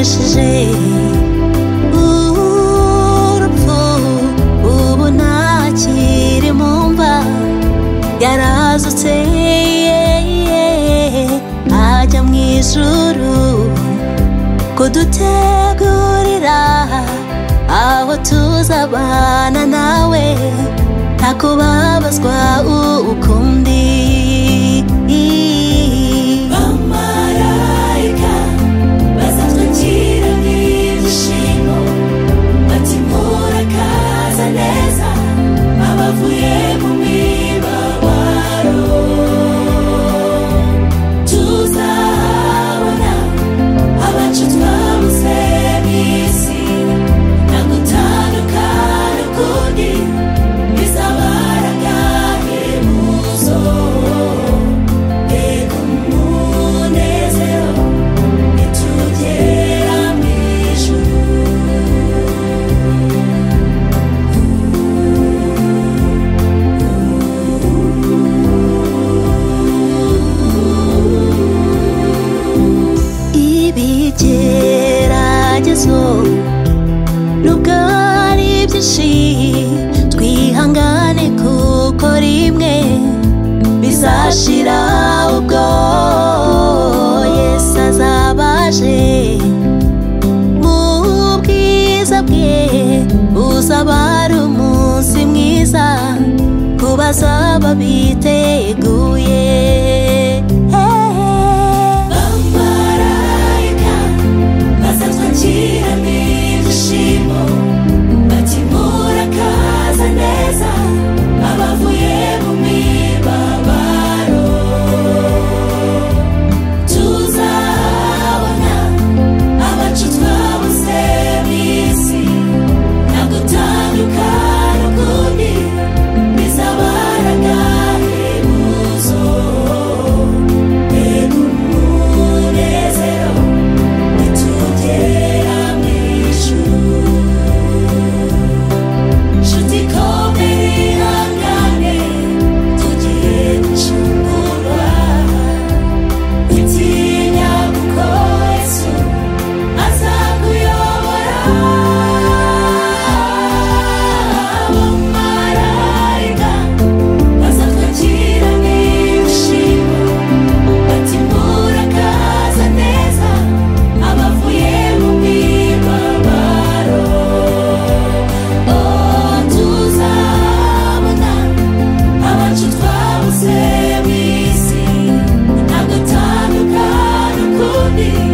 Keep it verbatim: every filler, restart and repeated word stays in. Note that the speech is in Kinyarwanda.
yanesheje urupfu, ubu ntakiri mu mva, yarazutse ajya mu ijuru kudutegurira aho tuzabana nawe, nta kubabazwa ukundi. Amarayika bazatwakira n'ibyishimo, bati murakaza neza abavuye mu mibabaro. Tuzabona abacu twabuze mw'isi, nta gutandukana ukundi, bizabaraga hebuzo. Ego umunezero nitugera mw'ijuru. Ibigeragezo nubwo ari byinshi, twihangane kuko rimwe bizashira, ubwo Yesu azaba aje mu bwiza bwe. Uzaba ari umunsi mwiza ku bazaba biteguye. Amarayika bazatwakira n'ibyishimo, bati murakaza neza abavuye mu mibabaro. Tuzabona abacu twabuze mw'isi, nta gutandukana ukundi, bizabaraga hebuzo. Ego umunezero nitugera mw'ijuru. Nshuti komera ihangane, tugiye gucungurwa. Witinya kuko Yesu azakuyobora. Abamarayika bazatwakira n'ibyishimo, bati murakaza neza abavuye mu mibabaro. Oh, tuzabona abacu twabuze mw'isi, nta gutandukana ukundi,